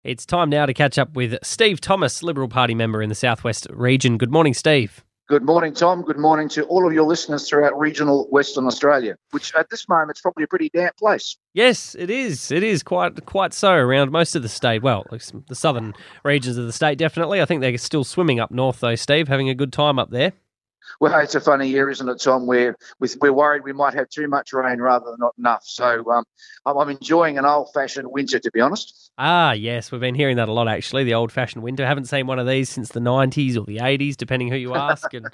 It's time now to catch up with Steve Thomas, Liberal Party member in the Southwest region. Good morning, Steve. Good morning, Tom. Good morning to all of your listeners throughout regional Western Australia, which at this moment is probably a pretty damp place. Yes, it is. It is quite so around most of the state. Well, the southern regions of the state, definitely. I think they're still swimming up north, though, Steve, having a good time up there. Well, it's a funny year, isn't it, Tom? We're worried we might have too much rain rather than not enough. So I'm enjoying an old-fashioned winter, to be honest. Ah, yes, we've been hearing that a lot, actually, the old-fashioned winter. Haven't seen one of these since the 90s or the 80s, depending who you ask. And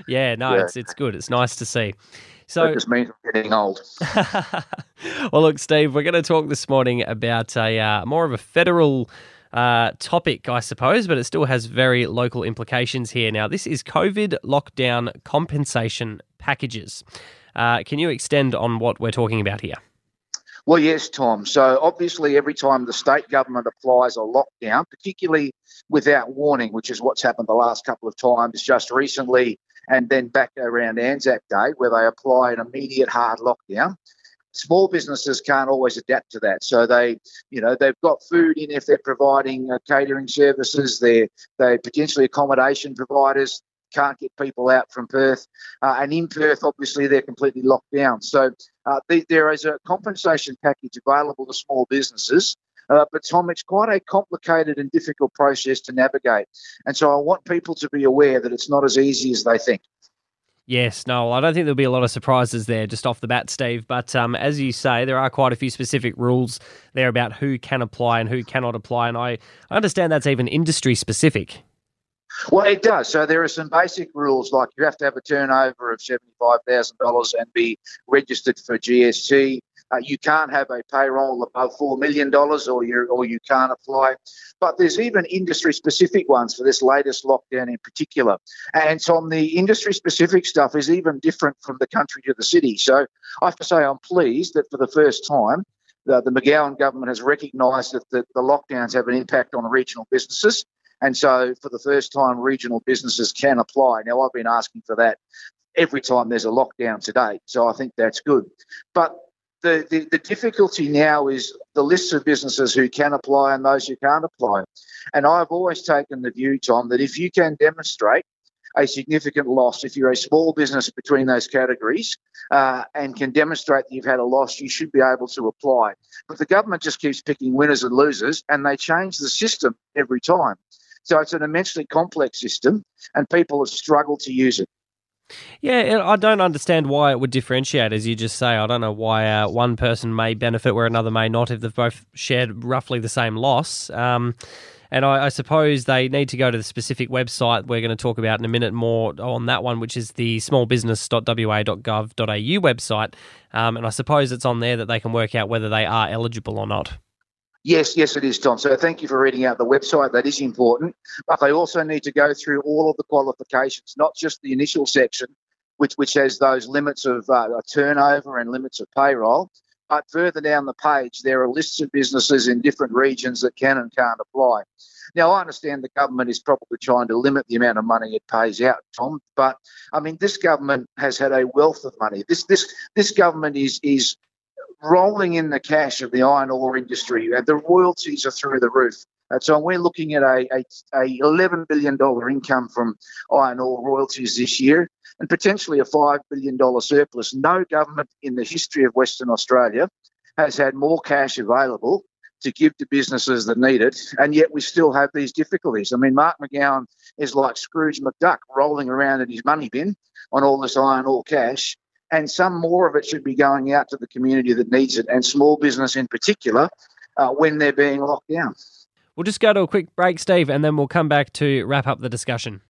It's good. It's nice to see. So that just means I'm getting old. Well, look, Steve, we're going to talk this morning about a more of a federal topic, I suppose, but it still has very local implications here. Now, this is COVID lockdown compensation packages. Can you extend on what we're talking about here? Well, yes, Tom. So obviously every time the state government applies a lockdown, particularly without warning, which is what's happened the last couple of times just recently and then back around Anzac Day, where they apply an immediate hard lockdown, small businesses can't always adapt to that. So they've got food in if they're providing catering services. They potentially accommodation providers can't get people out from Perth. And in Perth, obviously, they're completely locked down. So there is a compensation package available to small businesses. But, Tom, it's quite a complicated and difficult process to navigate. And so I want people to be aware that it's not as easy as they think. Yes, no, I don't think there'll be a lot of surprises there just off the bat, Steve. But as you say, there are quite a few specific rules there about who can apply and who cannot apply. And I understand that's even industry specific. Well, it does. So there are some basic rules, like you have to have a turnover of $75,000 and be registered for GST. You can't have a payroll above $4 million or you can't apply. But there's even industry-specific ones for this latest lockdown in particular. And Tom, the industry-specific stuff is even different from the country to the city. So I have to say I'm pleased that for the first time, the McGowan government has recognised that the lockdowns have an impact on regional businesses. And so for the first time, regional businesses can apply. Now, I've been asking for that every time there's a lockdown to date. So I think that's good. But the difficulty now is the lists of businesses who can apply and those who can't apply. And I've always taken the view, Tom, that if you can demonstrate a significant loss, if you're a small business between those categories and can demonstrate that you've had a loss, you should be able to apply. But the government just keeps picking winners and losers, and they change the system every time. So it's an immensely complex system, and people have struggled to use it. Yeah, I don't understand why it would differentiate, as you just say. I don't know why one person may benefit where another may not if they've both shared roughly the same loss. And I suppose they need to go to the specific website we're going to talk about in a minute more on that one, which is the smallbusiness.wa.gov.au website. And I suppose it's on there that they can work out whether they are eligible or not. Yes, it is, Tom. So thank you for reading out the website. That is important. But they also need to go through all of the qualifications, not just the initial section, which has those limits of turnover and limits of payroll. But further down the page, there are lists of businesses in different regions that can and can't apply. Now, I understand the government is probably trying to limit the amount of money it pays out, Tom. But, I mean, this government has had a wealth of money. This government is rolling in the cash of the iron ore industry. The royalties are through the roof. So we're looking at a $11 billion income from iron ore royalties this year and potentially a $5 billion surplus. No government in the history of Western Australia has had more cash available to give to businesses that need it, and yet we still have these difficulties. I mean, Mark McGowan is like Scrooge McDuck rolling around in his money bin on all this iron ore cash, and some more of it should be going out to the community that needs it, and small business in particular, when they're being locked down. We'll just go to a quick break, Steve, and then we'll come back to wrap up the discussion.